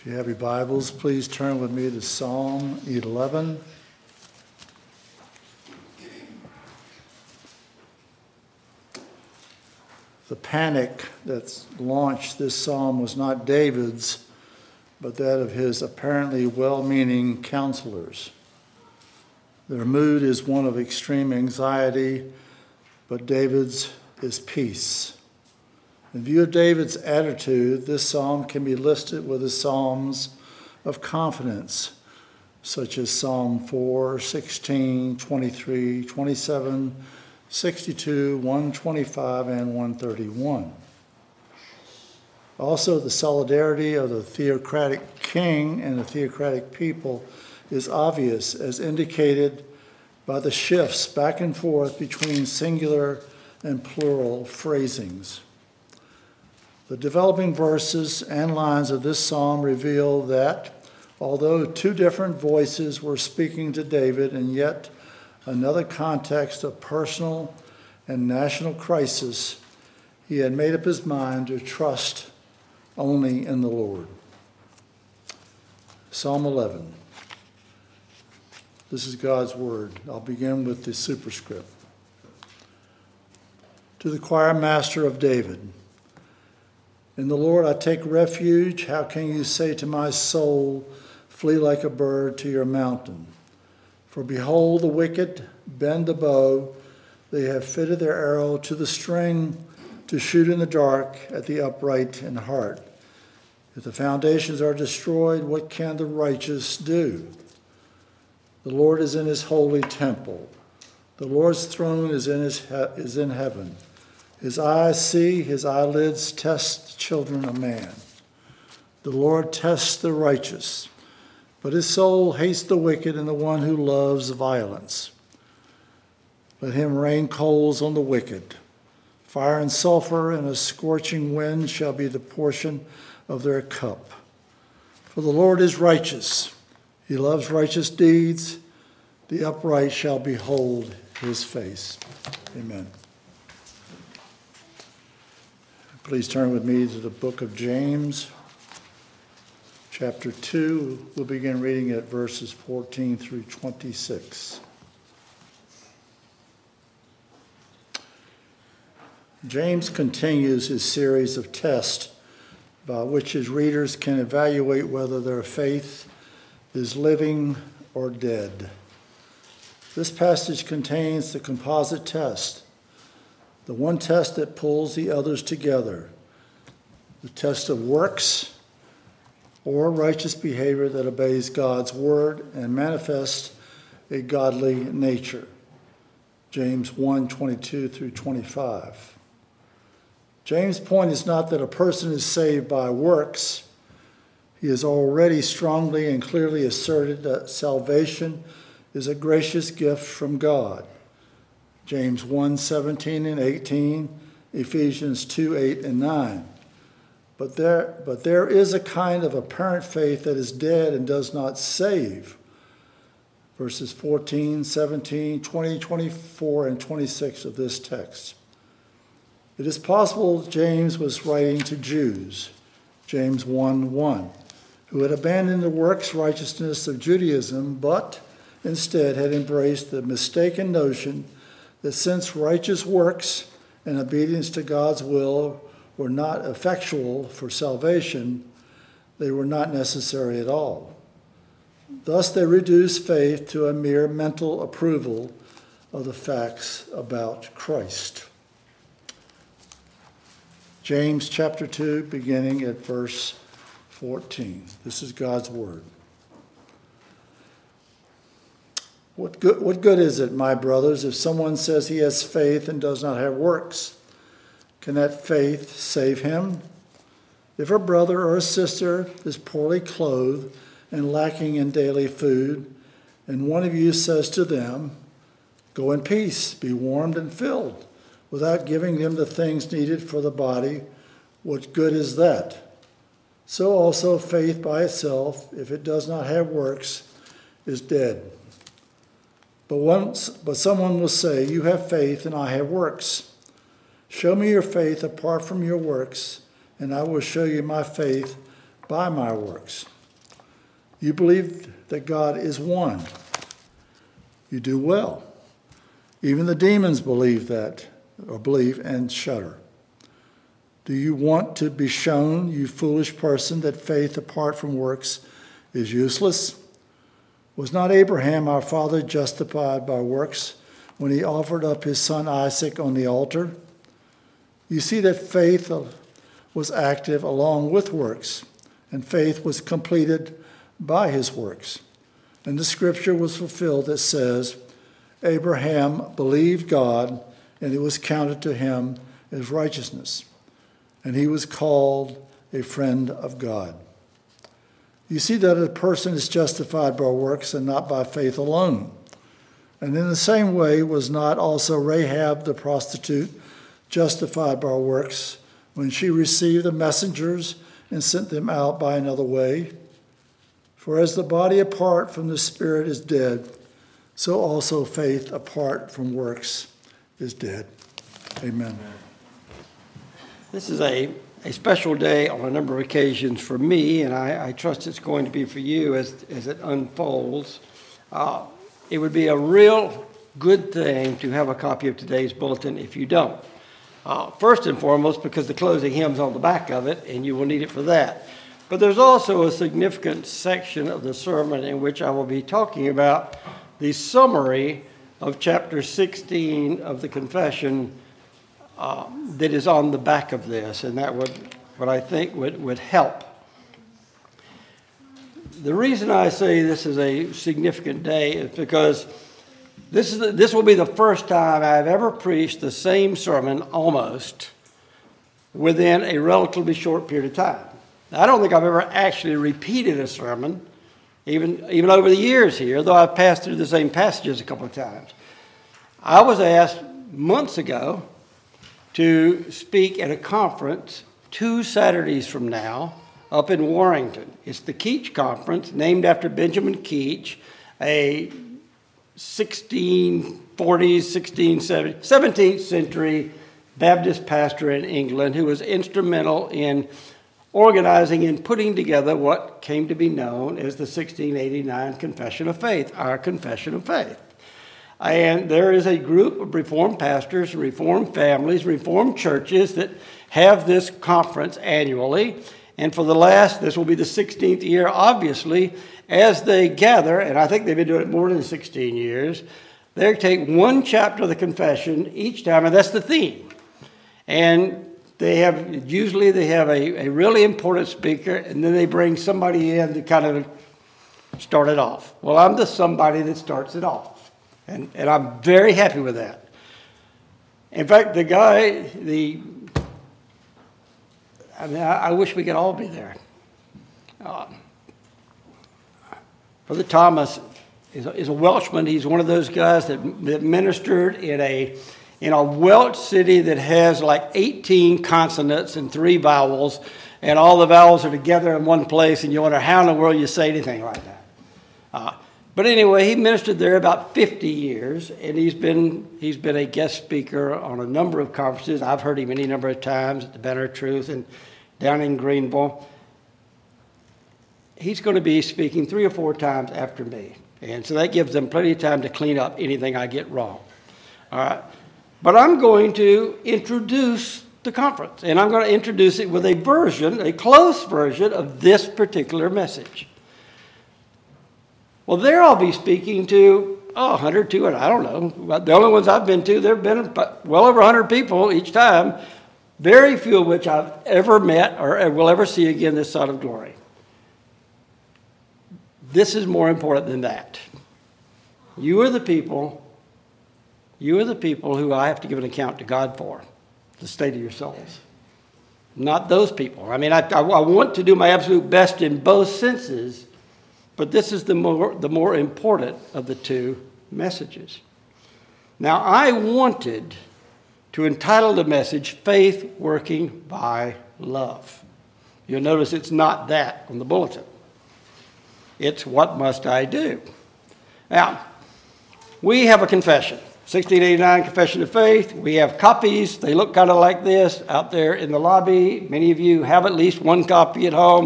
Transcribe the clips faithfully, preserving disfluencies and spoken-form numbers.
If you have your Bibles, please turn with me to Psalm eleven. The panic that launched this psalm was not David's, but that of his apparently well-meaning counselors. Their mood is one of extreme anxiety, but David's is peace. In view of David's attitude, this psalm can be listed with the psalms of confidence, such as Psalm four, sixteen, twenty-three, twenty-seven, sixty-two, one twenty-five, and one thirty-one. Also, the solidarity of the theocratic king and the theocratic people is obvious, as indicated by the shifts back and forth between singular and plural phrasings. The developing verses and lines of this psalm reveal that, although two different voices were speaking to David in yet another context of personal and national crisis, he had made up his mind to trust only in the Lord. Psalm eleven. This is God's word. I'll begin with the superscript. To the choir master of David. In the Lord I take refuge. How can you say to my soul, flee like a bird to your mountain? For behold, the wicked bend the bow. They have fitted their arrow to the string to shoot in the dark at the upright in heart. If the foundations are destroyed, what can the righteous do? The Lord is in his holy temple. The Lord's throne is in his he- is in heaven. His eyes see, his eyelids test the children of man. The Lord tests the righteous, but his soul hates the wicked and the one who loves violence. Let him rain coals on the wicked. Fire and sulfur and a scorching wind shall be the portion of their cup. For the Lord is righteous. He loves righteous deeds. The upright shall behold his face. Amen. Please turn with me to the book of James, chapter two. We'll begin reading at verses fourteen through twenty-six. James continues his series of tests by which his readers can evaluate whether their faith is living or dead. This passage contains the composite test, the one test that pulls the others together, the test of works or righteous behavior that obeys God's word and manifests a godly nature. James one, twenty-two through twenty-five. James' point is not that a person is saved by works. He has already strongly and clearly asserted that salvation is a gracious gift from God. James one, seventeen and eighteen, Ephesians two, eight and nine. But there, but there is a kind of apparent faith that is dead and does not save. Verses fourteen, seventeen, twenty, twenty-four, and twenty-six of this text. It is possible James was writing to Jews, James one, one, who had abandoned the works righteousness of Judaism, but instead had embraced the mistaken notion that since righteous works and obedience to God's will were not effectual for salvation, they were not necessary at all. Thus they reduced faith to a mere mental approval of the facts about Christ. James chapter two, beginning at verse fourteen. This is God's word. What good, what good is it, my brothers, if someone says he has faith and does not have works? Can that faith save him? If a brother or a sister is poorly clothed and lacking in daily food, and one of you says to them, "Go in peace, be warmed and filled," without giving them the things needed for the body, what good is that? So also faith by itself, if it does not have works, is dead. But once, but someone will say, "You have faith and I have works. Show me your faith apart from your works, and I will show you my faith by my works. You believe that God is one. You do well. Even the demons believe that, or believe and shudder. Do you want to be shown, you foolish person, that faith apart from works is useless? Was not Abraham our father justified by works when he offered up his son Isaac on the altar? You see that faith was active along with works, and faith was completed by his works. And the scripture was fulfilled that says, Abraham believed God, and it was counted to him as righteousness, and he was called a friend of God. You see that a person is justified by works and not by faith alone. And in the same way was not also Rahab the prostitute justified by works when she received the messengers and sent them out by another way? For as the body apart from the spirit is dead, so also faith apart from works is dead. Amen. This is a, a special day on a number of occasions for me, and I, I trust it's going to be for you as, as it unfolds. Uh, it would be a real good thing to have a copy of today's bulletin if you don't. Uh, first and foremost, because the closing hymn's on the back of it, and you will need it for that. But there's also a significant section of the sermon in which I will be talking about the summary of chapter sixteen of the confession uh, that is on the back of this, and that would, what I think would, would help. The reason I say this is a significant day is because this is the, this will be the first time I've ever preached the same sermon almost within a relatively short period of time. Now, I don't think I've ever actually repeated a sermon, even, even over the years here, though I've passed through the same passages a couple of times. I was asked months ago to speak at a conference two Saturdays from now up in Warrington. It's the Keach Conference, named after Benjamin Keach, a sixteen forties, sixteen seventies, seventeenth century Baptist pastor in England who was instrumental in organizing and putting together what came to be known as the sixteen eighty-nine Confession of Faith, our Confession of Faith. And there is a group of Reformed pastors, Reformed families, Reformed churches that have this conference annually. And for the last, this will be the sixteenth year, obviously, as they gather, and I think they've been doing it more than sixteen years, they take one chapter of the confession each time, and that's the theme. And they have, usually they have a, a really important speaker, and then they bring somebody in to kind of start it off. Well, I'm the somebody that starts it off, and, and I'm very happy with that. In fact, the guy, the, I mean, I, I wish we could all be there. Uh, Brother Thomas is a, is a Welshman. He's one of those guys that, that ministered in a in a Welsh city that has like eighteen consonants and three vowels, and all the vowels are together in one place, and you wonder how in the world you say anything like that. Uh, but anyway, he ministered there about fifty years, and he's been he's been a guest speaker on a number of conferences. I've heard him any number of times at the Banner of Truth and down in Greenville. He's going to be speaking three or four times after me. And so that gives them plenty of time to clean up anything I get wrong. All right. But I'm going to introduce the conference. And I'm going to introduce it with a version, a close version of this particular message. Well, there I'll be speaking to, oh, one hundred, two hundred, I don't know. The only ones I've been to, there have been well over one hundred people each time, very few of which I've ever met or will ever see again this side of glory. This is more important than that. You are the people, you are the people who I have to give an account to God for, the state of your souls. Not those people. I mean, I, I, I want to do my absolute best in both senses, but this is the more, the more important of the two messages. Now, I wanted to entitle the message, Faith Working by Love. You'll notice it's not that on the bulletin. It's what must I do? Now, we have a confession, sixteen eighty-nine Confession of Faith. We have copies. They look kind of like this out there in the lobby. Many of you have at least one copy at home.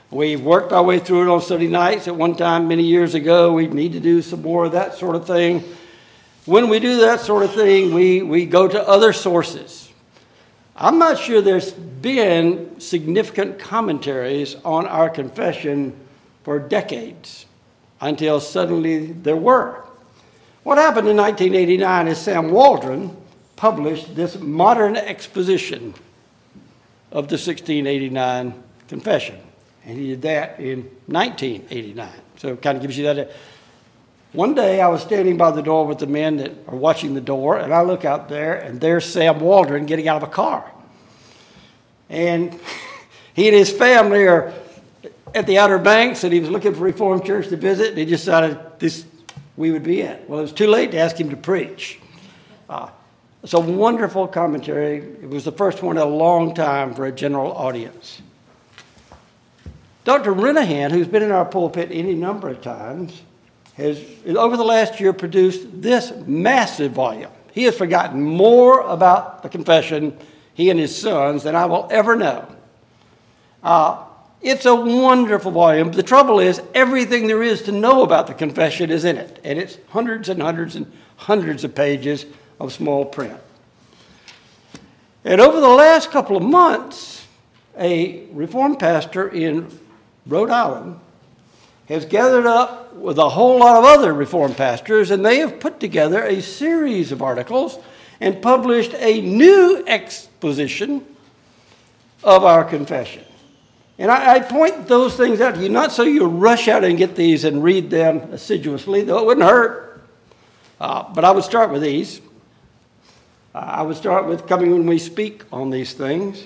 We worked our way through it on Sunday nights. At one time, many years ago, we need to do some more of that sort of thing. When we do that sort of thing, we, we go to other sources. I'm not sure there's been significant commentaries on our confession for decades until suddenly there were. What happened in nineteen eighty-nine is Sam Waldron published this modern exposition of the sixteen eighty-nine confession. And he did that in nineteen eighty-nine. So it kind of gives you that. One day I was standing by the door with the men that are watching the door, and I look out there, and there's Sam Waldron getting out of a car. And he and his family are at the Outer Banks, and he was looking for Reformed Church to visit, and he decided this we would be it. Well, it was too late to ask him to preach. Uh, it's a wonderful commentary. It was the first one in a long time for a general audience. Doctor Renahan, who's been in our pulpit any number of times, has, over the last year, produced this massive volume. He has forgotten more about the confession, he and his sons, than I will ever know. Uh, it's a wonderful volume. The trouble is, everything there is to know about the confession is in it, and it's hundreds and hundreds and hundreds of pages of small print. And over the last couple of months, a Reformed pastor in Rhode Island has gathered up with a whole lot of other Reformed pastors, and they have put together a series of articles and published a new exposition of our confession. And I, I point those things out to you, not so you rush out and get these and read them assiduously, though it wouldn't hurt. Uh, but I would start with these. Uh, I would start with coming when we speak on these things.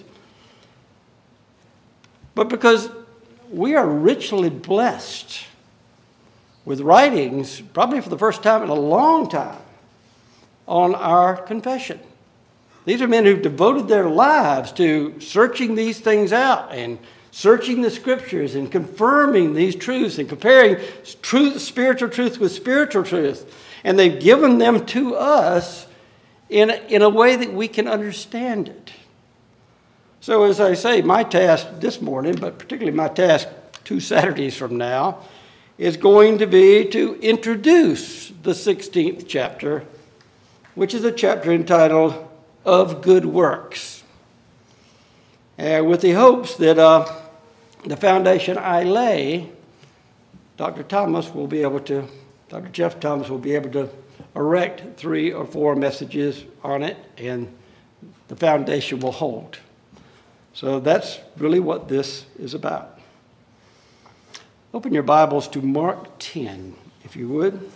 But because we are richly blessed with writings, probably for the first time in a long time, on our confession. These are men who've devoted their lives to searching these things out and searching the scriptures and confirming these truths and comparing truth, spiritual truth with spiritual truth. And they've given them to us in, in a way that we can understand it. So as I say, my task this morning, but particularly my task two Saturdays from now, is going to be to introduce the sixteenth chapter, which is a chapter entitled Of Good Works. And with the hopes that uh, the foundation I lay, Doctor Thomas will be able to, Doctor Jeff Thomas will be able to erect three or four messages on it, and the foundation will hold. So that's really what this is about. Open your Bibles to Mark ten, if you would.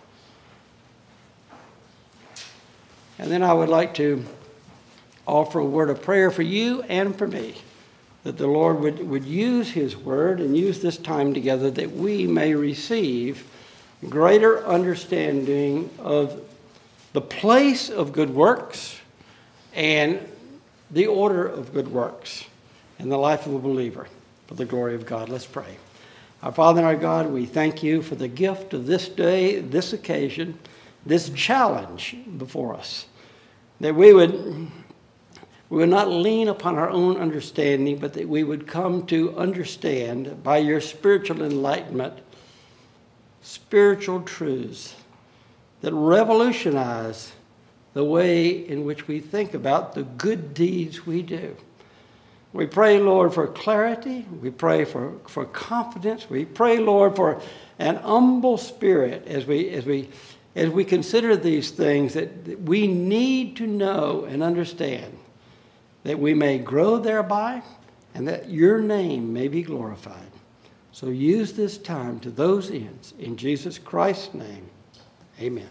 And then I would like to offer a word of prayer for you and for me, that the Lord would, would use his word and use this time together that we may receive greater understanding of the place of good works and the order of good works in the life of a believer for the glory of God. Let's pray. Our Father and our God, we thank you for the gift of this day, this occasion, this challenge before us, that we would, we would not lean upon our own understanding, but that we would come to understand by your spiritual enlightenment spiritual truths that revolutionize the way in which we think about the good deeds we do. We pray, Lord, for clarity. We pray for, for confidence. We pray, Lord, for an humble spirit as we as we as we consider these things that, that we need to know and understand, that we may grow thereby and that your name may be glorified. So use this time to those ends. In Jesus Christ's name, amen.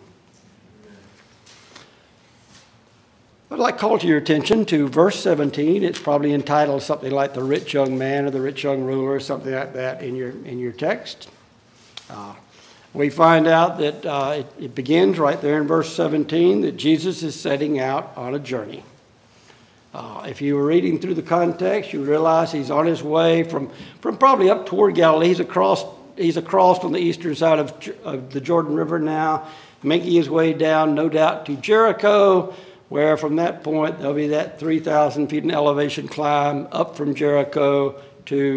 I'd like to call to your attention to verse seventeen. It's probably entitled something like the rich young man or the rich young ruler or something like that in your in your text. Uh, we find out that uh, it, it begins right there in verse seventeen that Jesus is setting out on a journey. Uh, if you were reading through the context, you would realize he's on his way from, from probably up toward Galilee. He's across, he's across on the eastern side of, of the Jordan River now, making his way down, no doubt, to Jericho, where from that point there'll be that three thousand feet in elevation climb up from Jericho to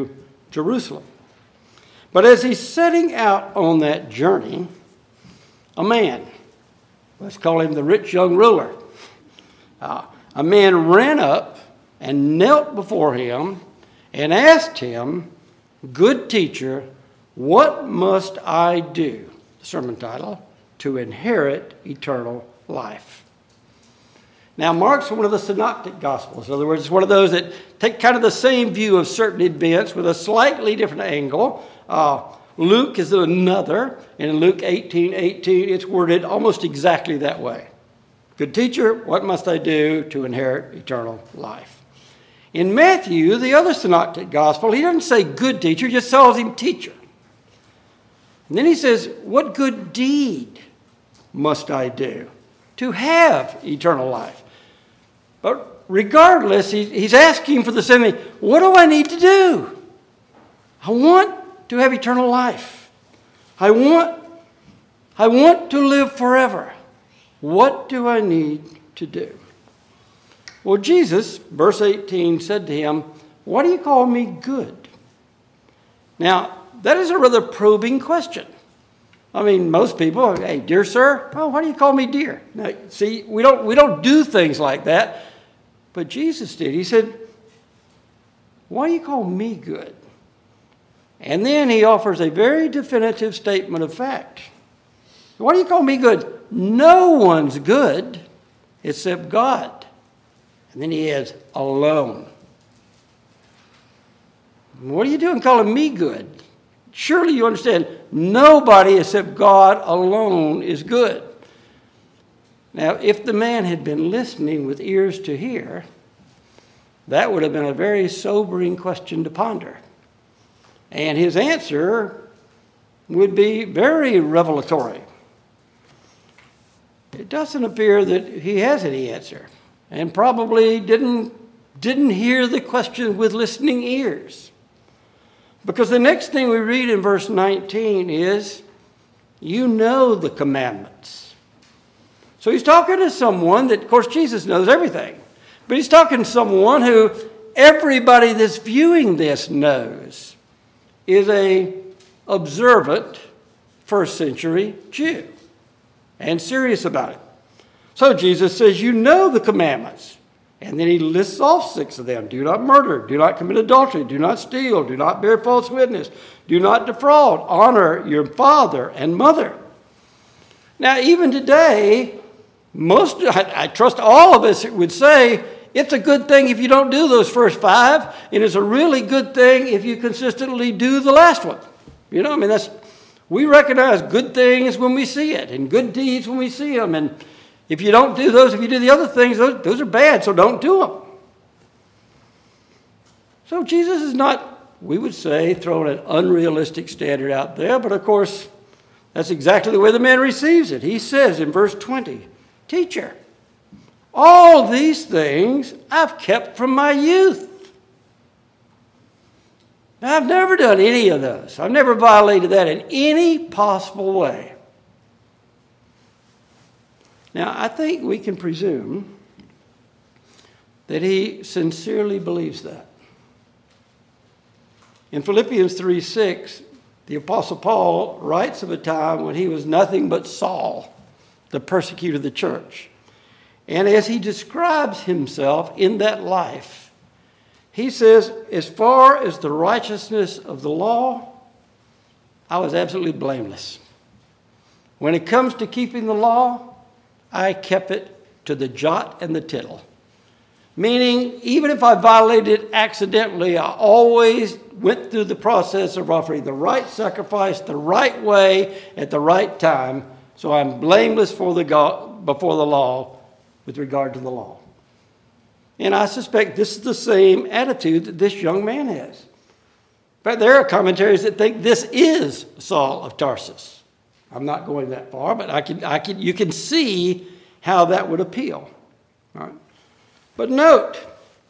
Jerusalem. But as he's setting out on that journey, a man, let's call him the rich young ruler, uh, a man ran up and knelt before him and asked him, "Good teacher, what must I do?" The sermon title, "To inherit eternal life." Now, Mark's one of the synoptic gospels. In other words, it's one of those that take kind of the same view of certain events with a slightly different angle. Uh, Luke is another, and in Luke eighteen eighteen, it's worded almost exactly that way. "Good teacher, what must I do to inherit eternal life?" In Matthew, the other synoptic gospel, he doesn't say good teacher, he just calls him teacher. And then he says, "What good deed must I do to have eternal life?" But regardless, he's asking for the same thing. What do I need to do? I want to have eternal life. I want, I want to live forever. What do I need to do? Well, Jesus, verse eighteen, said to him, "Why do you call me good?" Now, that is a rather probing question. I mean, most people, "Hey, dear sir," "Oh, why do you call me dear?" Now, see, we don't, we don't do things like that. But Jesus did. He said, "Why do you call me good?" And then he offers a very definitive statement of fact. "Why do you call me good? No one's good except God." And then he adds, "alone." What are you doing calling me good? Surely you understand, nobody except God alone is good. Now, if the man had been listening with ears to hear, that would have been a very sobering question to ponder. And his answer would be very revelatory. It doesn't appear that he has any answer, and probably didn't, didn't hear the question with listening ears. Because the next thing we read in verse nineteen is, "You know the commandments." So he's talking to someone that, of course, Jesus knows everything. But he's talking to someone who everybody that's viewing this knows is a observant first century Jew and serious about it. So Jesus says, "You know the commandments." And then he lists off six of them. "Do not murder, do not commit adultery, do not steal, do not bear false witness, do not defraud, honor your father and mother." Now, even today, most, I, I trust all of us would say, it's a good thing if you don't do those first five, and it's a really good thing if you consistently do the last one. You know, I mean, that's, we recognize good things when we see it, and good deeds when we see them, and if you don't do those, if you do the other things, those, those are bad, so don't do them. So Jesus is not, we would say, throwing an unrealistic standard out there, but of course, that's exactly the way the man receives it. He says in verse twenty, "Teacher, all these things I've kept from my youth." Now, I've never done any of those. I've never violated that in any possible way. Now, I think we can presume that he sincerely believes that. In Philippians three six, the Apostle Paul writes of a time when he was nothing but Saul, the persecutor of the church. And as he describes himself in that life, he says, "As far as the righteousness of the law, I was absolutely blameless. When it comes to keeping the law, I kept it to the jot and the tittle." Meaning, even if I violated it accidentally, I always went through the process of offering the right sacrifice, the right way, at the right time. So I'm blameless for the God, before the law with regard to the law. And I suspect this is the same attitude that this young man has. But there are commentaries that think this is Saul of Tarsus. I'm not going that far, but I can, I can, you can see how that would appeal. All right? But note,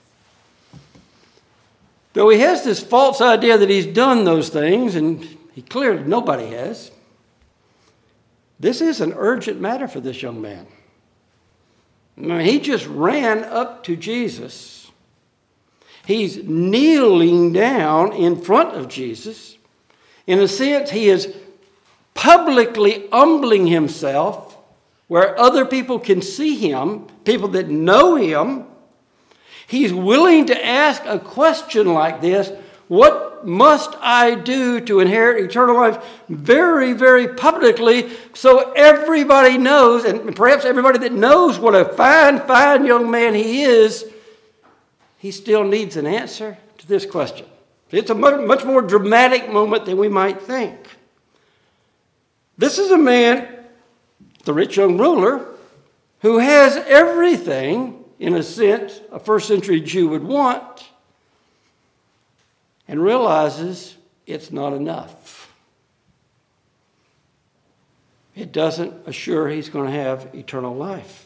though he has this false idea that he's done those things, and he clearly, nobody has, this is an urgent matter for this young man. I mean, he just ran up to Jesus. He's kneeling down in front of Jesus. In a sense, he is publicly humbling himself where other people can see him, people that know him. He's willing to ask a question like this: what must I do to inherit eternal life? Very, very publicly, so everybody knows, and perhaps everybody that knows what a fine, fine young man he is, he still needs an answer to this question. It's a much more dramatic moment than we might think. This is a man, the rich young ruler, who has everything, in a sense, a first century Jew would want, and realizes it's not enough. It doesn't assure he's going to have eternal life.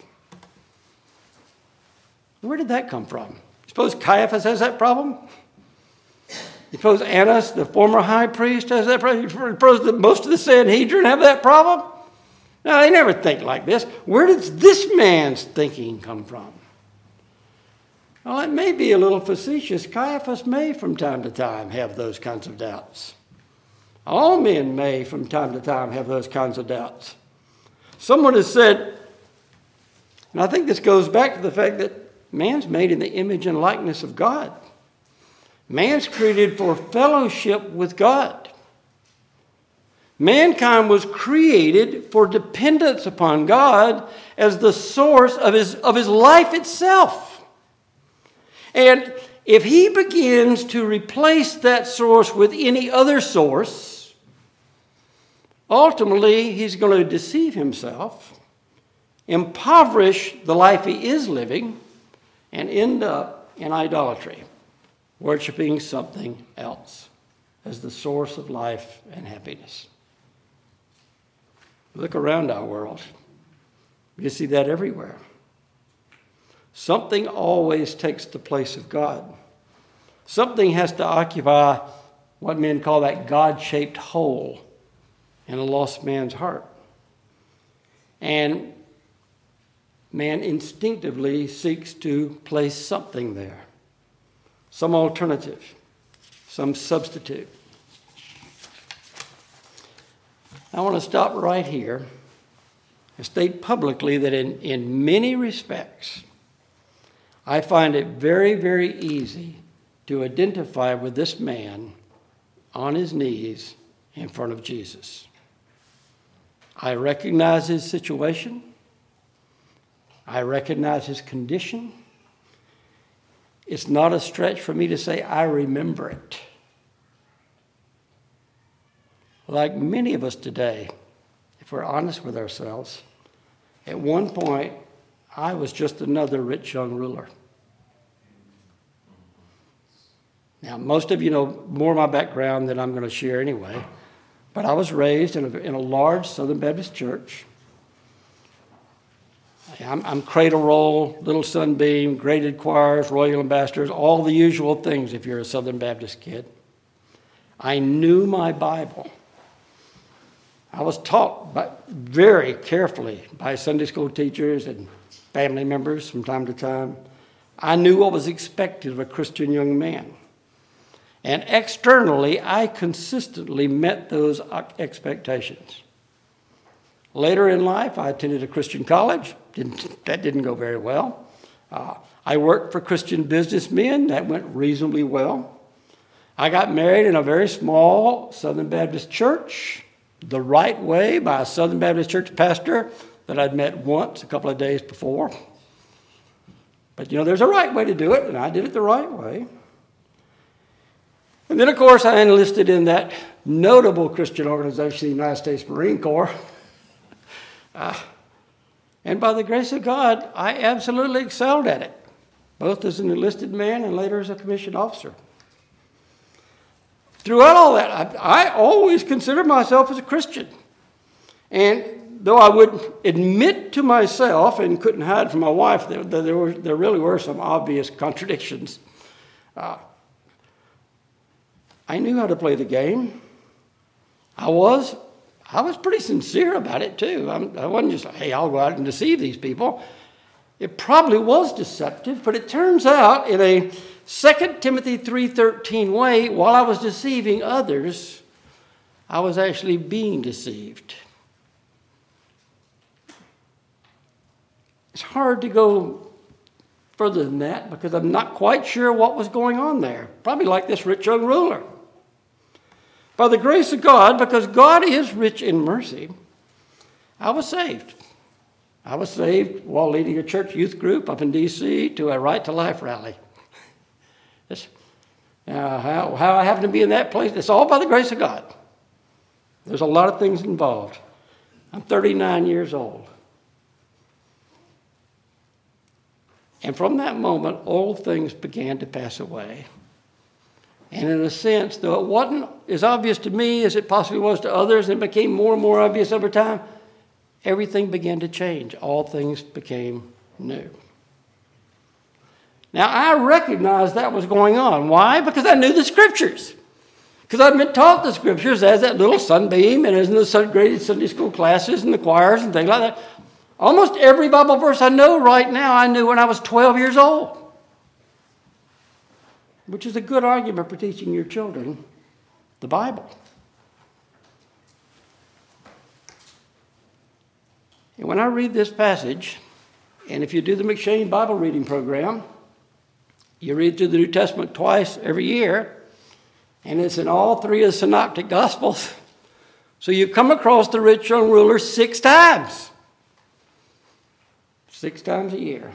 Where did that come from? Suppose Caiaphas has that problem? You suppose Annas, the former high priest, has that problem? You suppose that most of the Sanhedrin have that problem? No, they never think like this. Where does this man's thinking come from? Well, it may be a little facetious. Caiaphas may from time to time have those kinds of doubts. All men may from time to time have those kinds of doubts. Someone has said, and I think this goes back to the fact that man's made in the image and likeness of God. Man's created for fellowship with God. Mankind was created for dependence upon God as the source of his, of his life itself. And if he begins to replace that source with any other source, ultimately he's going to deceive himself, impoverish the life he is living, and end up in idolatry, worshiping something else as the source of life and happiness. Look around our world. You see that everywhere. Something always takes the place of God. Something has to occupy what men call that God-shaped hole in a lost man's heart. And man instinctively seeks to place something there, some alternative, some substitute. I want to stop right here and state publicly that in, in many respects, I find it very, very easy to identify with this man on his knees in front of Jesus. I recognize his situation. I recognize his condition. It's not a stretch for me to say I remember it. Like many of us today, if we're honest with ourselves, at one point, I was just another rich young ruler. Now, most of you know more of my background than I'm going to share anyway, but I was raised in a, in a large Southern Baptist church. I'm, I'm cradle roll, little sunbeam, graded choirs, royal ambassadors, all the usual things if you're a Southern Baptist kid. I knew my Bible. I was taught by, very carefully by Sunday school teachers and family members from time to time. I knew what was expected of a Christian young man. And externally, I consistently met those expectations. Later in life, I attended a Christian college. Didn't, that didn't go very well. Uh, I worked for Christian businessmen. That went reasonably well. I got married in a very small Southern Baptist church, the right way, by a Southern Baptist church pastor that I'd met once a couple of days before. But, you know, there's a right way to do it, and I did it the right way. And then, of course, I enlisted in that notable Christian organization, the United States Marine Corps. Uh, and by the grace of God, I absolutely excelled at it, both as an enlisted man and later as a commissioned officer. Throughout all that, I, I always considered myself as a Christian. And though I would admit to myself and couldn't hide from my wife that there, there, were, there really were some obvious contradictions, uh, I knew how to play the game. I was I was pretty sincere about it, too. I'm, I wasn't just, hey, I'll go out and deceive these people. It probably was deceptive, but it turns out in a Second Timothy three thirteen way, while I was deceiving others, I was actually being deceived. It's hard to go further than that because I'm not quite sure what was going on there. Probably like this rich young ruler. By the grace of God, because God is rich in mercy, I was saved. I was saved while leading a church youth group up in D C to a Right to Life rally. Now, how, how I happen to be in that place, it's all by the grace of God. There's a lot of things involved. I'm thirty-nine years old. And from that moment, old things began to pass away. And in a sense, though it wasn't as obvious to me as it possibly was to others, and it became more and more obvious over time, everything began to change. All things became new. Now, I recognized that was going on. Why? Because I knew the Scriptures. Because I'd been taught the Scriptures as that little sunbeam and as in the graded Sunday school classes and the choirs and things like that. Almost every Bible verse I know right now, I knew when I was twelve years old. Which is a good argument for teaching your children the Bible. And when I read this passage, and if you do the McShane Bible reading program, you read through the New Testament twice every year, and it's in all three of the synoptic gospels. So you come across the rich young ruler six times. Six times a year.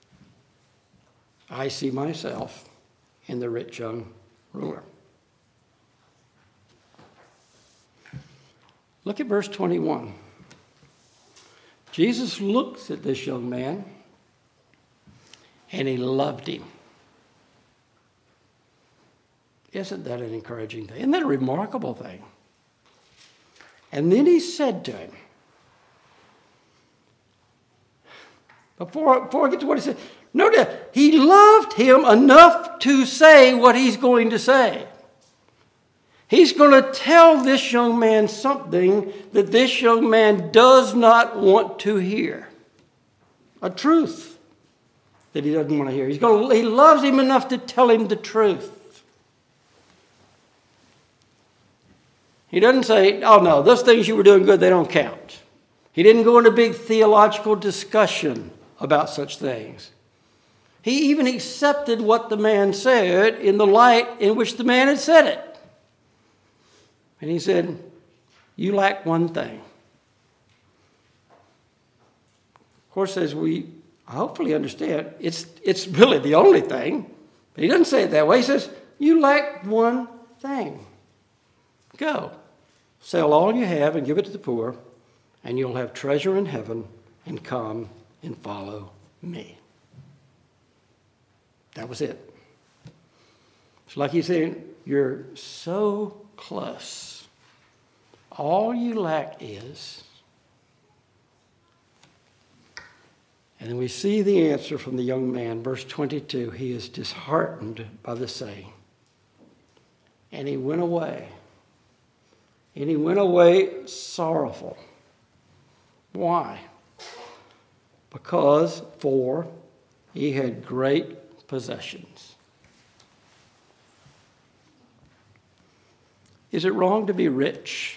I see myself in the rich young ruler. Look at verse twenty-one. Jesus looks at this young man, and he loved him. Isn't that an encouraging thing? Isn't that a remarkable thing? And then he said to him, before, before I get to what he said, notice, he loved him enough to say what he's going to say. He's going to tell this young man something that this young man does not want to hear. A truth that he doesn't want to hear. He's going to, he loves him enough to tell him the truth. He doesn't say, oh no, those things you were doing good, they don't count. He didn't go into a big theological discussion about such things. He even accepted what the man said in the light in which the man had said it. And he said, you lack one thing. Of course, as we hopefully understand, it's, it's really the only thing. But he doesn't say it that way. He says, you lack one thing. Go, sell all you have and give it to the poor, and you'll have treasure in heaven, and come and follow me. That was it. It's like he's saying, you're so close. All you lack is. And then we see the answer from the young man. Verse twenty-two, he is disheartened by the saying. And he went away. And he went away sorrowful. Why? Because, for, he had great possessions. Is it wrong to be rich?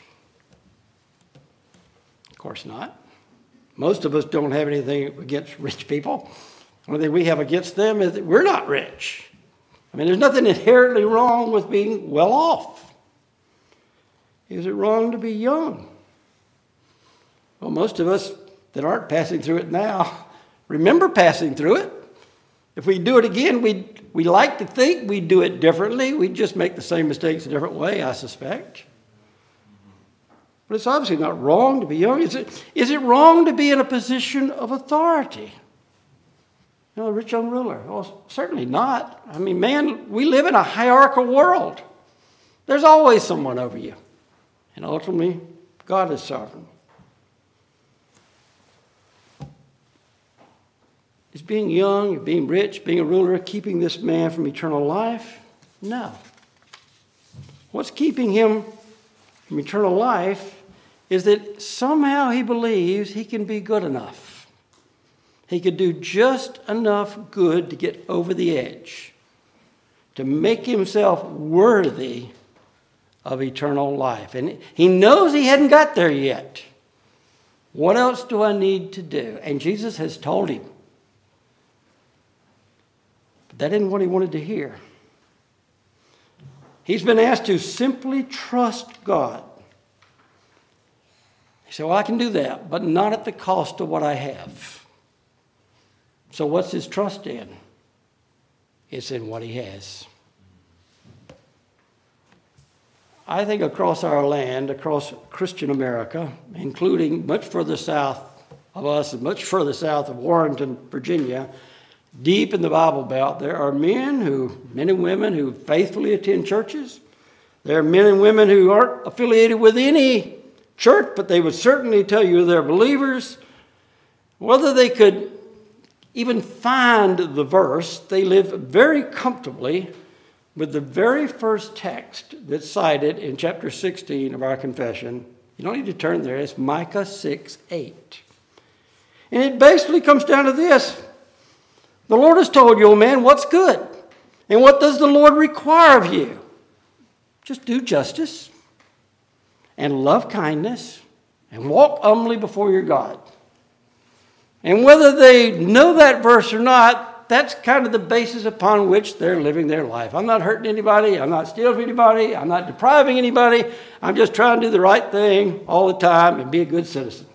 Of course not. Most of us don't have anything against rich people. The only thing we have against them is that we're not rich. I mean, there's nothing inherently wrong with being well off. Is it wrong to be young? Well, most of us that aren't passing through it now remember passing through it. If we do it again, we we like to think we'd do it differently. We'd just make the same mistakes a different way, I suspect. But it's obviously not wrong to be young. Is it, is it wrong to be in a position of authority? You know, a rich young ruler? Well, certainly not. I mean, man, we live in a hierarchical world. There's always someone over you. And ultimately, God is sovereign. Is being young, being rich, being a ruler, keeping this man from eternal life? No. What's keeping him from eternal life is that somehow he believes he can be good enough. He could do just enough good to get over the edge. to make himself worthy of eternal life. And he knows he hadn't got there yet. What else do I need to do? And Jesus has told him. But that isn't what he wanted to hear. He's been asked to simply trust God. He said, well, I can do that, but not at the cost of what I have. So what's his trust in? It's in what he has. I think across our land, across Christian America, including much further south of us and much further south of Warrenton, Virginia, deep in the Bible Belt, there are men who, men and women who faithfully attend churches. There are men and women who aren't affiliated with any church, but they would certainly tell you they're believers. Whether they could even find the verse, they live very comfortably with the very first text that's cited in chapter sixteen of our confession. You don't need to turn there. It's Micah six eight. And it basically comes down to this. The Lord has told you, oh man, what's good? And what does the Lord require of you? Just do justice and love kindness and walk humbly before your God. And whether they know that verse or not, that's kind of the basis upon which they're living their life. I'm not hurting anybody. I'm not stealing from anybody. I'm not depriving anybody. I'm just trying to do the right thing all the time and be a good citizen.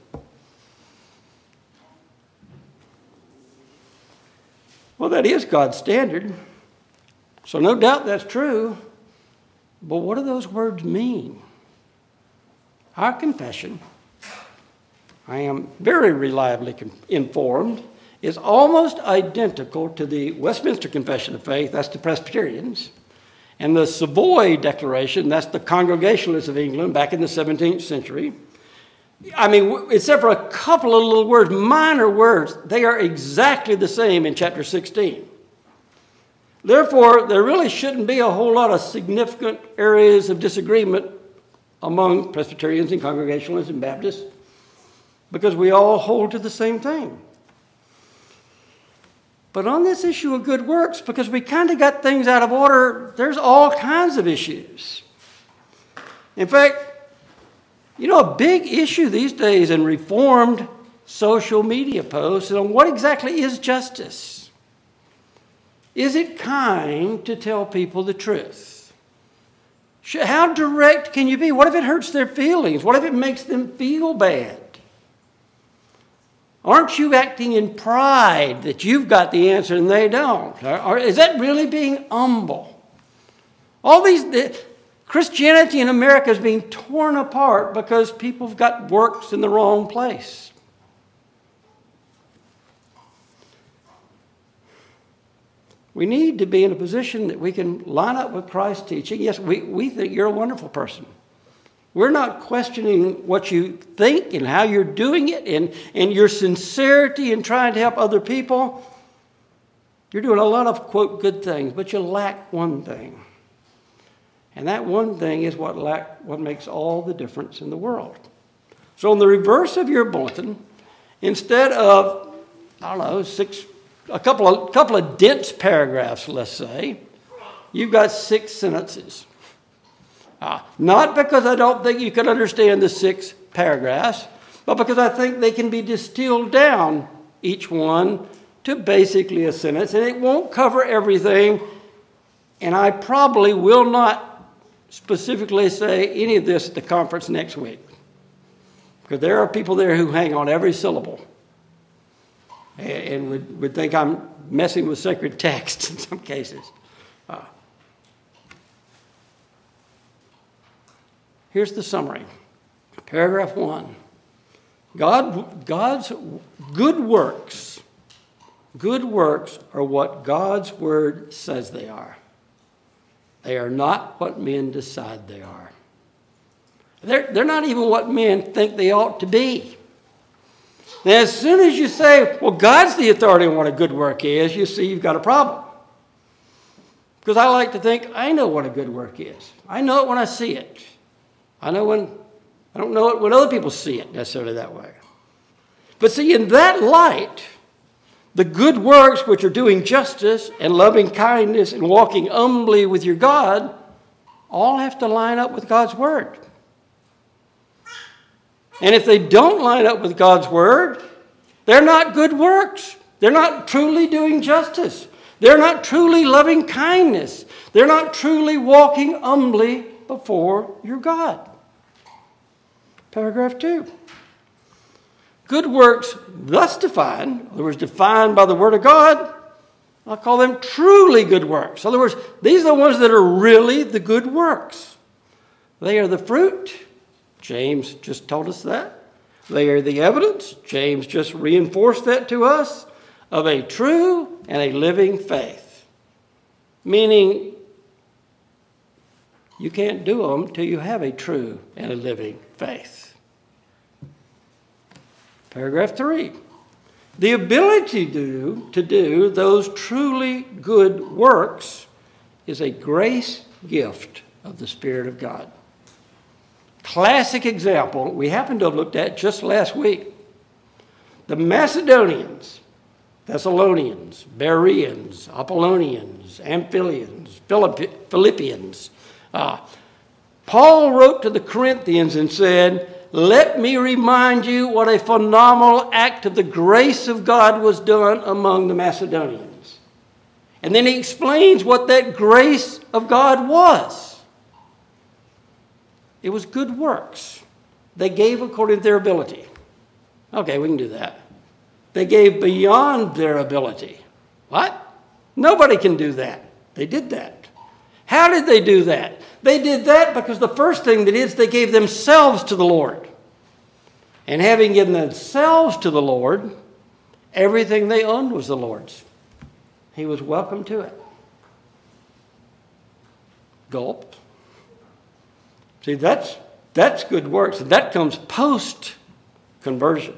Well, that is God's standard. So no doubt that's true. But what do those words mean? Our confession, I am very reliably informed, is almost identical to the Westminster Confession of Faith, that's the Presbyterians, and the Savoy Declaration, that's the Congregationalists of England back in the seventeenth century. I mean, except for a couple of little words, minor words, they are exactly the same in chapter sixteen. Therefore, there really shouldn't be a whole lot of significant areas of disagreement among Presbyterians and Congregationalists and Baptists, because we all hold to the same thing. But on this issue of good works, because we kind of got things out of order, there's all kinds of issues. In fact, you know, a big issue these days in reformed social media posts is on what exactly is justice. Is it kind to tell people the truth? How direct can you be? What if it hurts their feelings? What if it makes them feel bad? Aren't you acting in pride that you've got the answer and they don't? Or is that really being humble? All these, the, Christianity in America is being torn apart because people have got works in the wrong place. We need to be in a position that we can line up with Christ's teaching. Yes, we, we think you're a wonderful person. We're not questioning what you think and how you're doing it and, and your sincerity in trying to help other people. You're doing a lot of, quote, good things, but you lack one thing. And that one thing is what, lack, what makes all the difference in the world. So on the reverse of your bulletin, instead of, I don't know, six, a couple of, couple of dense paragraphs, let's say, you've got six sentences. Uh, not because I don't think you can understand the six paragraphs, but because I think they can be distilled down, each one, to basically a sentence. And it won't cover everything. And I probably will not specifically say any of this at the conference next week. Because there are people there who hang on every syllable. And would, would think I'm messing with sacred text in some cases. Uh, Here's the summary. Paragraph one. God, God's good works, good works are what God's word says they are. They are not what men decide they are. They're, they're not even what men think they ought to be. Now, as soon as you say, well, God's the authority on what a good work is, you see you've got a problem. Because I like to think, I know what a good work is. I know it when I see it. I know when, I don't know it when other people see it necessarily that way. But see, in that light, The good works, which are doing justice and loving kindness and walking humbly with your God, all have to line up with God's Word. And if they don't line up with God's Word, they're not good works. They're not truly doing justice. They're not truly loving kindness. They're not truly walking humbly before your God. Paragraph two. Good works thus defined, in other words, defined by the Word of God, I'll call them truly good works. In other words, these are the ones that are really the good works. They are the fruit. James just told us that. They are the evidence. James just reinforced that to us of a true and a living faith. Meaning, you can't do them till you have a true and a living faith. Paragraph three. The ability to do, to do those truly good works is a grace gift of the Spirit of God. Classic example we happened to have looked at just last week. The Macedonians, Thessalonians, Bereans, Apollonians, Amphiolians, Philippians. Uh, Paul wrote to the Corinthians and said, let me remind you what a phenomenal act of the grace of God was done among the Macedonians. And then he explains what that grace of God was. It was good works. They gave according to their ability. Okay, we can do that. They gave beyond their ability. What? Nobody can do that. They did that. How did they do that? They did that because the first thing that is, they gave themselves to the Lord. And having given themselves to the Lord, everything they owned was the Lord's. He was welcome to it. Gulp. See, that's, that's good works. And that comes post-conversion.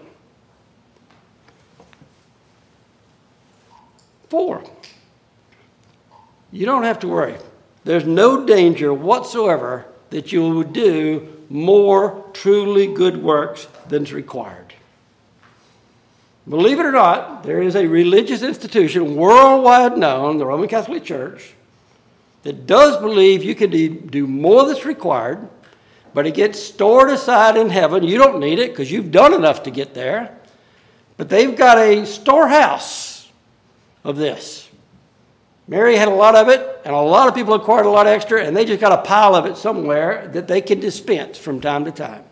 Four, you don't have to worry. There's no danger whatsoever that you will do more truly good works than's required. Believe it or not, there is a religious institution worldwide known, the Roman Catholic Church, that does believe you can do more that's required, but it gets stored aside in heaven. You don't need it because you've done enough to get there. But they've got a storehouse of this. Mary had a lot of it, and a lot of people acquired a lot extra, and they just got a pile of it somewhere that they can dispense from time to time.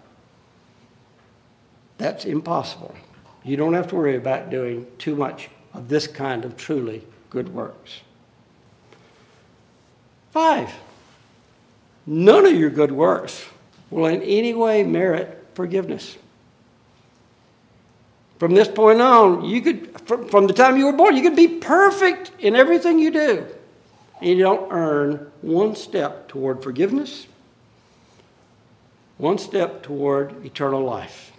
That's impossible. You don't have to worry about doing too much of this kind of truly good works. Five, none of your good works will in any way merit forgiveness. From this point on, you could, from, from the time you were born, you could be perfect in everything you do. And you don't earn one step toward forgiveness, one step toward eternal life.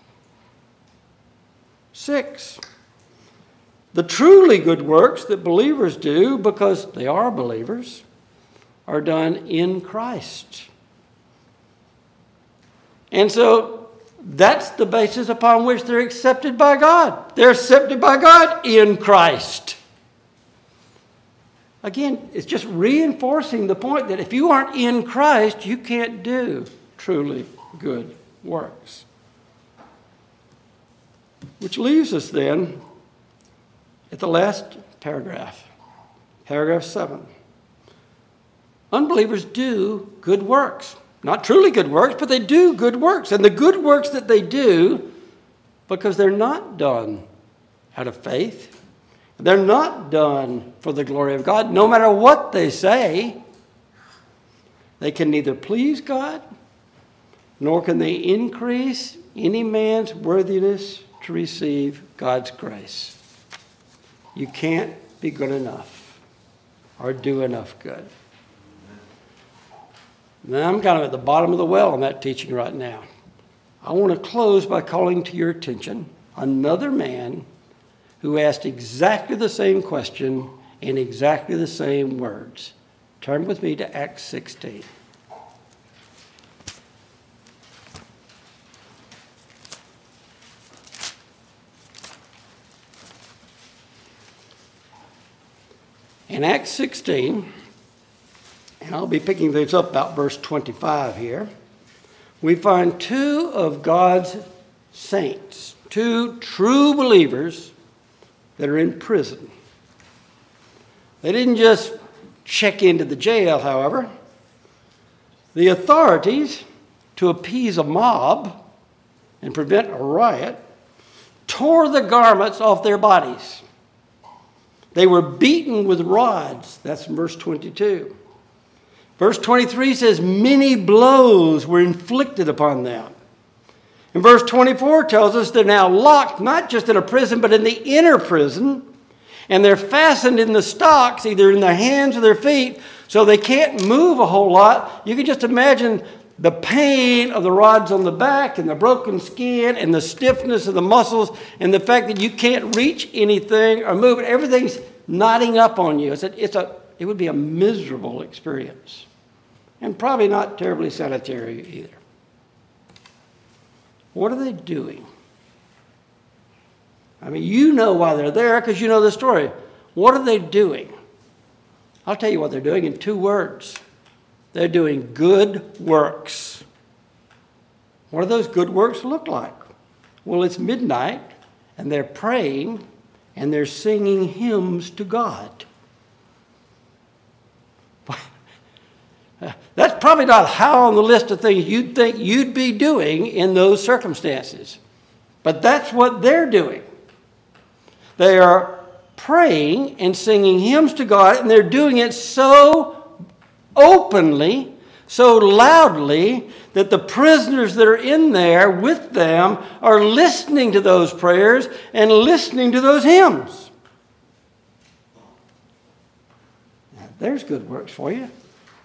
Six, the truly good works that believers do, because they are believers, are done in Christ. And so that's the basis upon which they're accepted by God. They're accepted by God in Christ. Again, it's just reinforcing the point that if you aren't in Christ, you can't do truly good works. Which leaves us then at the last paragraph, paragraph seven. Unbelievers do good works. Not truly good works, but they do good works. And the good works that they do, because they're not done out of faith, they're not done for the glory of God, no matter what they say, they can neither please God, nor can they increase any man's worthiness to receive God's grace. You can't be good enough or do enough good. Now, I'm kind of at the bottom of the well on that teaching right now. I want to close by calling to your attention another man who asked exactly the same question in exactly the same words. Turn with me to Acts sixteen. In Acts sixteen, and I'll be picking things up about verse twenty-five here, we find two of God's saints, two true believers that are in prison. They didn't just check into the jail, however. The authorities, to appease a mob and prevent a riot, tore the garments off their bodies. They were beaten with rods. That's in verse twenty-two. Verse twenty-three says, many blows were inflicted upon them. And verse twenty-four tells us they're now locked, not just in a prison, but in the inner prison. And they're fastened in the stocks, either in their hands or their feet, so they can't move a whole lot. You can just imagine the pain of the rods on the back and the broken skin and the stiffness of the muscles and the fact that you can't reach anything or move. Everything's knotting up on you. It's a, it's a, it would be a miserable experience and probably not terribly sanitary either. What are they doing? I mean, you know why they're there because you know the story. What are they doing? I'll tell you what they're doing in two words. They're doing good works. What do those good works look like? Well, it's midnight, and they're praying, and they're singing hymns to God. That's probably not high on the list of things you'd think you'd be doing in those circumstances. But that's what they're doing. They are praying and singing hymns to God, and they're doing it so openly, so loudly, that the prisoners that are in there with them are listening to those prayers and listening to those hymns. Now, there's good works for you.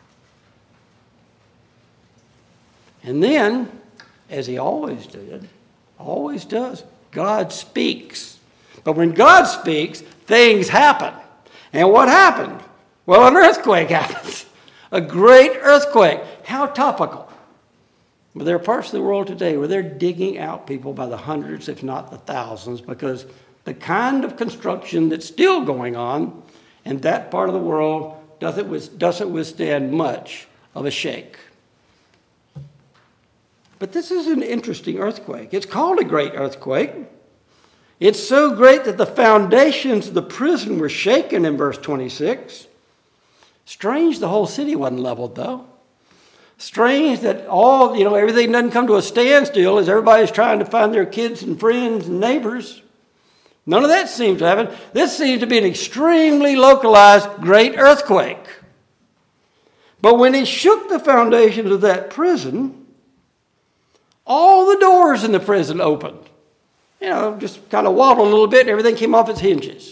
And then, as he always did, always does, God speaks. But when God speaks, things happen. And what happened? Well, an earthquake happens. A great earthquake. How topical. But there are parts of the world today where they're digging out people by the hundreds, if not the thousands, because the kind of construction that's still going on in that part of the world doesn't, doesn't withstand much of a shake. But this is an interesting earthquake. It's called a great earthquake. It's so great that the foundations of the prison were shaken in verse twenty-six. Strange the whole city wasn't leveled, though. Strange that all, you know, everything doesn't come to a standstill as everybody's trying to find their kids and friends and neighbors. None of that seems to happen. This seems to be an extremely localized great earthquake. But when it shook the foundations of that prison, all the doors in the prison opened. You know, just kind of wobbled a little bit and everything came off its hinges.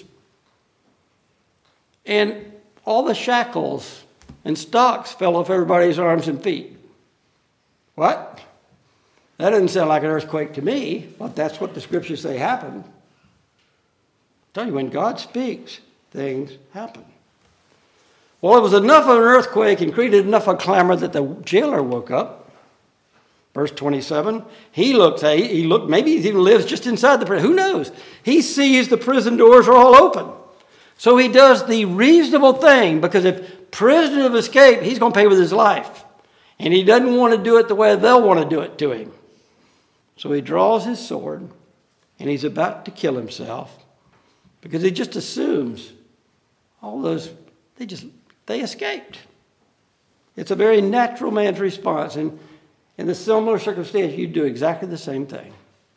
And all the shackles and stocks fell off everybody's arms and feet. What? That doesn't sound like an earthquake to me, but that's what the scriptures say happened. I tell you, when God speaks, things happen. Well, it was enough of an earthquake and created enough of clamor that the jailer woke up. Verse twenty-seven, he looks, he looked, maybe he even lives just inside the prison. Who knows? He sees the prison doors are all open. So he does the reasonable thing, because if prisoners have escaped, he's going to pay with his life. And he doesn't want to do it the way they'll want to do it to him. So he draws his sword, and he's about to kill himself, because he just assumes all those, they just, they escaped. It's a very natural man's response. And in the similar circumstance, you do exactly the same thing.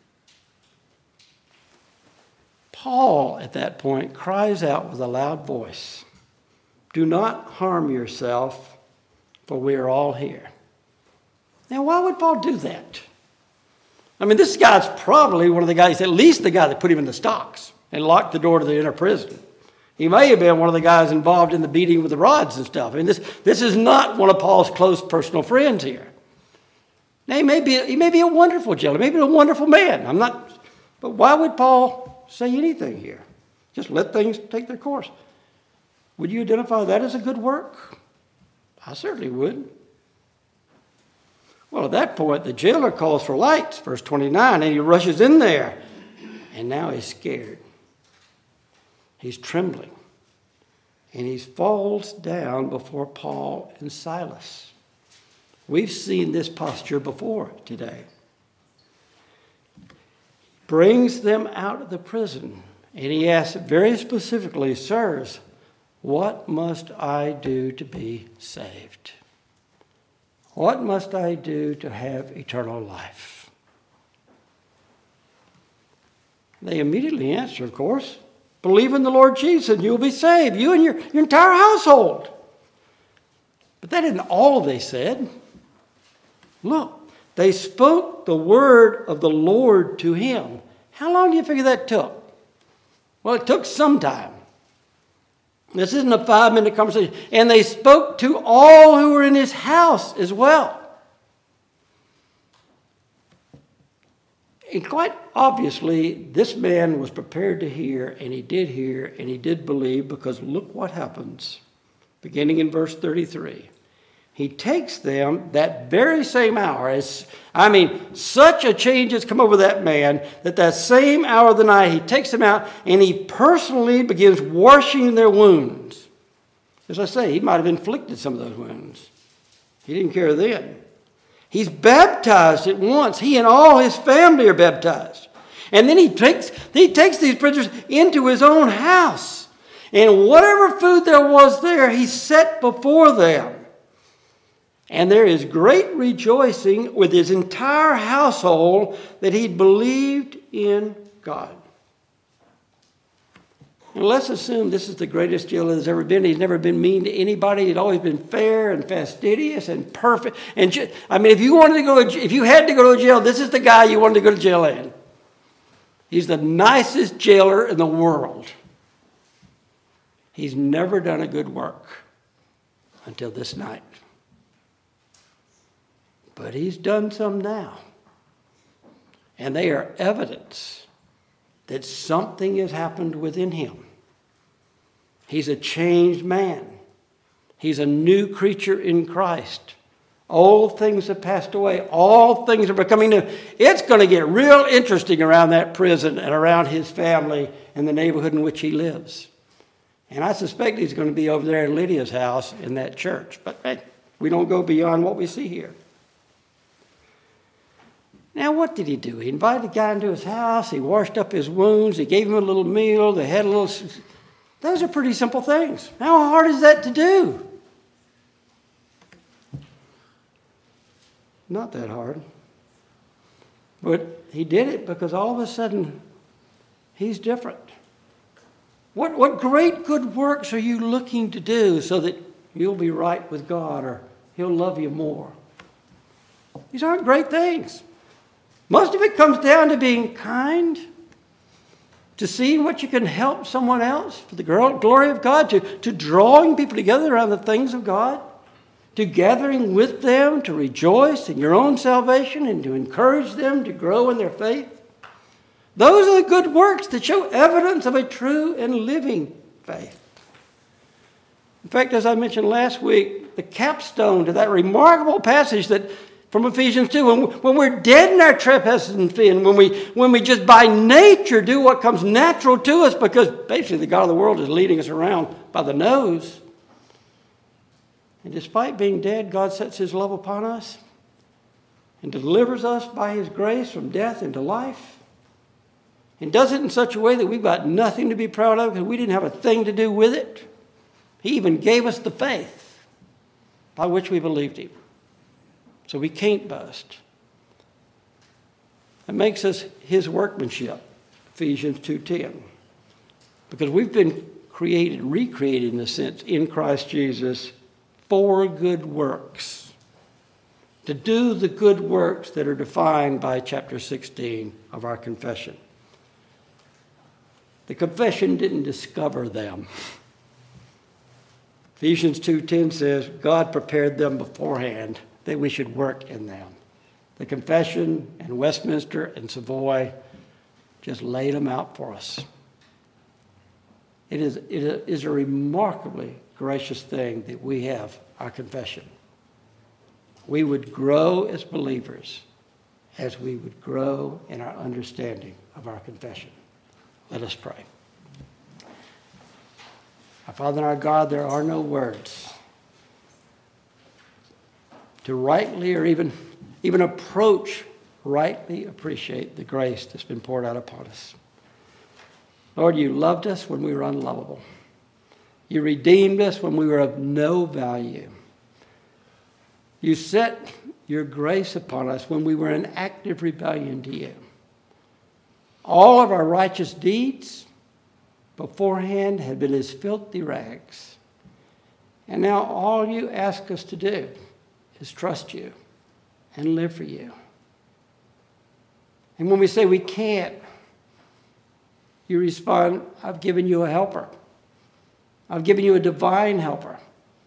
Paul, at that point, cries out with a loud voice, "Do not harm yourself, for we are all here." Now, why would Paul do that? I mean, this guy's probably one of the guys, at least the guy that put him in the stocks and locked the door to the inner prison. He may have been one of the guys involved in the beating with the rods and stuff. I mean, this, this is not one of Paul's close personal friends here. Now, he may be, he may be a wonderful jailer, maybe a wonderful man. I'm not, but why would Paul say anything here? Just let things take their course. Would you identify that as a good work? I certainly would. Well, at that point, the jailer calls for lights, verse twenty-nine, and he rushes in there. And now he's scared. He's trembling. and he falls down before Paul and Silas. We've seen this posture before today. Brings them out of the prison, and he asks very specifically, "Sirs, what must I do to be saved? What must I do to have eternal life?" They immediately answer, of course, "Believe in the Lord Jesus and you'll be saved, you and your, your entire household." But that isn't all they said. Look, they spoke the word of the Lord to him. How long do you figure that took? Well, it took some time. This isn't a five-minute conversation. And they spoke to all who were in his house as well. And quite obviously, this man was prepared to hear, and he did hear, and he did believe, because look what happens. Beginning in verse thirty-three. He takes them that very same hour. As, I mean, such a change has come over that man that that same hour of the night, he takes them out and he personally begins washing their wounds. As I say, he might have inflicted some of those wounds. He didn't care then. He's baptized at once. He and all his family are baptized. And then he takes, he takes these prisoners into his own house. And whatever food there was there, he set before them. And there is great rejoicing with his entire household that he believed in God. And let's assume this is the greatest jail there's ever been. He's never been mean to anybody. He's always been fair and fastidious and perfect. And ju- I mean, if you wanted to go, to, if you had to go to jail, this is the guy you wanted to go to jail in. He's the nicest jailer in the world. He's never done a good work until this night. But he's done some now. And they are evidence that something has happened within him. He's a changed man. He's a new creature in Christ. Old things have passed away. All things are becoming new. It's going to get real interesting around that prison and around his family and the neighborhood in which he lives. And I suspect he's going to be over there in Lydia's house in that church. But hey, we don't go beyond what we see here. Now, what did he do? He invited the guy into his house. He washed up his wounds. He gave him a little meal. They had a little... Those are pretty simple things. How hard is that to do? Not that hard. But he did it because all of a sudden, he's different. What, what great good works are you looking to do so that you'll be right with God or he'll love you more? These aren't great things. Most of it comes down to being kind, to seeing what you can help someone else for the glory of God, to, to drawing people together around the things of God, to gathering with them to rejoice in your own salvation and to encourage them to grow in their faith. Those are the good works that show evidence of a true and living faith. In fact, as I mentioned last week, the capstone to that remarkable passage that from Ephesians two, when, when we're dead in our trespasses and sin, when we, when we just by nature do what comes natural to us because basically the God of the world is leading us around by the nose. And despite being dead, God sets his love upon us and delivers us by his grace from death into life. And does it in such a way that we've got nothing to be proud of because we didn't have a thing to do with it. He even gave us the faith by which we believed him. So we can't boast. It makes us his workmanship, Ephesians two ten. Because we've been created, recreated in a sense, in Christ Jesus for good works. To do the good works that are defined by chapter sixteen of our confession. The confession didn't discover them. Ephesians two ten says, God prepared them beforehand that we should work in them. The confession and Westminster and Savoy just laid them out for us. It is, it is a remarkably gracious thing that we have our confession. We would grow as believers as we would grow in our understanding of our confession. Let us pray. Our Father and our God, there are no words to rightly or even, even approach, rightly appreciate the grace that's been poured out upon us. Lord, you loved us when we were unlovable. You redeemed us when we were of no value. You set your grace upon us when we were in active rebellion to you. All of our righteous deeds beforehand had been as filthy rags. And now all you ask us to do is trust you and live for you. And when we say we can't, you respond, I've given you a helper. I've given you a divine helper.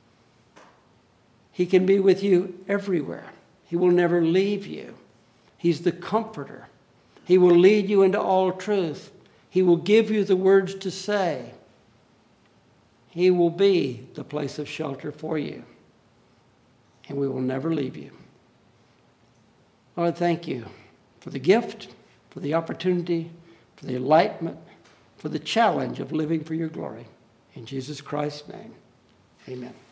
He can be with you everywhere. He will never leave you. He's the comforter. He will lead you into all truth. He will give you the words to say. He will be the place of shelter for you. And we will never leave you. Lord, thank you for the gift, for the opportunity, for the enlightenment, for the challenge of living for your glory. In Jesus Christ's name, amen.